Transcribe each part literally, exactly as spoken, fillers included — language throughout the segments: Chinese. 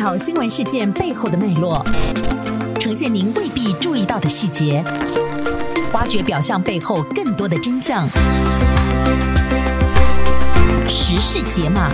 讨新闻事件背后的脉络，呈现您未必注意到的细节，挖掘表象背后更多的真相。时事解码。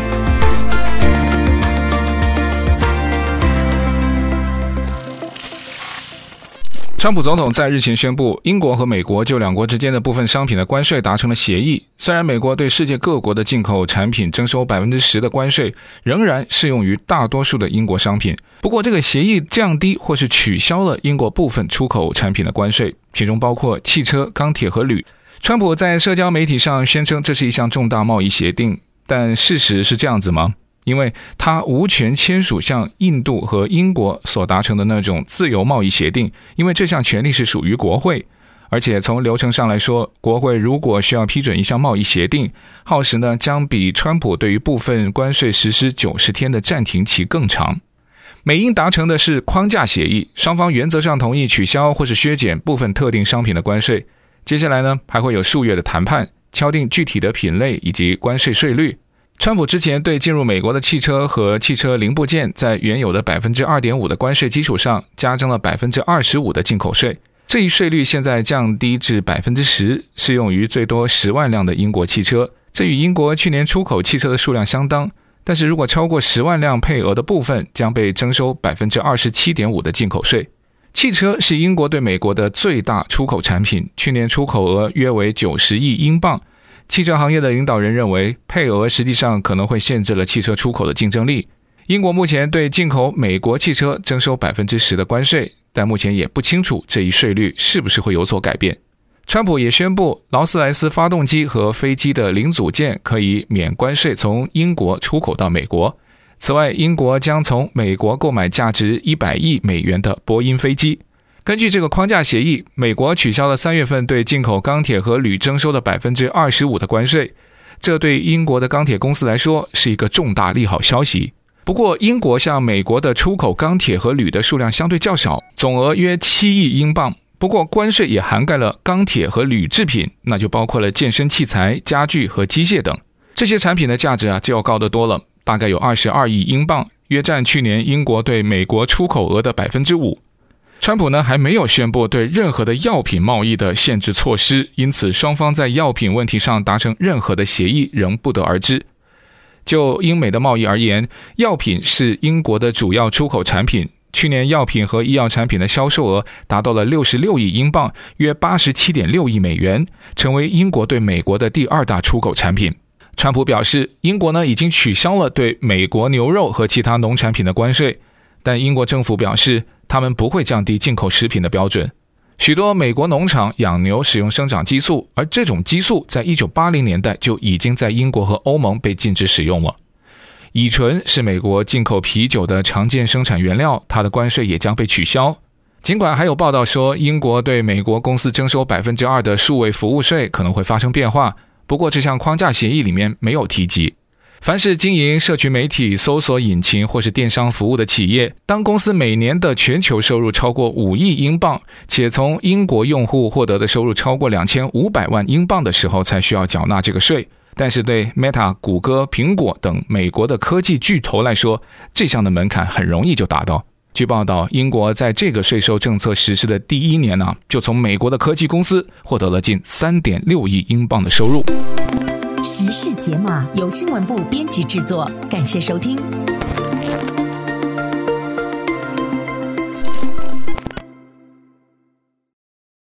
川普总统在日前宣布，英国和美国就两国之间的部分商品的关税达成了协议。虽然美国对世界各国的进口产品征收 百分之十 的关税，仍然适用于大多数的英国商品。不过这个协议降低或是取消了英国部分出口产品的关税，其中包括汽车、钢铁和铝。川普在社交媒体上宣称这是一项重大贸易协定，但事实是这样子吗？因为他无权签署像印度和英国所达成的那种自由贸易协定，因为这项权利是属于国会。而且从流程上来说，国会如果需要批准一项贸易协定，耗时呢将比川普对于部分关税实施九十天的暂停期更长。美英达成的是框架协议，双方原则上同意取消或是削减部分特定商品的关税。接下来呢还会有数月的谈判，敲定具体的品类以及关税税率。川普之前对进入美国的汽车和汽车零部件在原有的 百分之二点五 的关税基础上加征了 百分之二十五 的进口税，这一税率现在降低至 百分之十， 适用于最多十万辆的英国汽车，这与英国去年出口汽车的数量相当，但是如果超过十万辆配额的部分将被征收 百分之二十七点五 的进口税。汽车是英国对美国的最大出口产品，去年出口额约为九十亿英镑。汽车行业的领导人认为，配额实际上可能会限制了汽车出口的竞争力。英国目前对进口美国汽车征收 百分之十 的关税，但目前也不清楚这一税率是不是会有所改变。川普也宣布，劳斯莱斯发动机和飞机的零组件可以免关税从英国出口到美国。此外，英国将从美国购买价值一百亿美元的波音飞机。根据这个框架协议，美国取消了三月份对进口钢铁和铝征收的 百分之二十五 的关税，这对英国的钢铁公司来说是一个重大利好消息。不过英国向美国的出口钢铁和铝的数量相对较少，总额约七亿英镑。不过关税也涵盖了钢铁和铝制品，那就包括了健身器材、家具和机械等。这些产品的价值啊就要高得多了，大概有二十二亿英镑，约占去年英国对美国出口额的 百分之五。川普呢还没有宣布对任何的药品贸易的限制措施，因此双方在药品问题上达成任何的协议仍不得而知。就英美的贸易而言，药品是英国的主要出口产品，去年药品和医药产品的销售额达到了六十六亿英镑，约 八十七点六亿美元，成为英国对美国的第二大出口产品。川普表示，英国呢已经取消了对美国牛肉和其他农产品的关税，但英国政府表示他们不会降低进口食品的标准。许多美国农场养牛使用生长激素，而这种激素在一九八零年代就已经在英国和欧盟被禁止使用了。乙醇是美国进口啤酒的常见生产原料，它的关税也将被取消。尽管还有报道说英国对美国公司征收 百分之二 的数位服务税可能会发生变化，不过这项框架协议里面没有提及。凡是经营社群媒体、搜索引擎或是电商服务的企业，当公司每年的全球收入超过五亿英镑，且从英国用户获得的收入超过两千五百万英镑的时候，才需要缴纳这个税。但是对 Meta、谷歌、苹果等美国的科技巨头来说，这项的门槛很容易就达到。据报道，英国在这个税收政策实施的第一年呢、啊，就从美国的科技公司获得了近 三点六亿英镑的收入。 时事解码由新闻部编辑制作，感谢收听。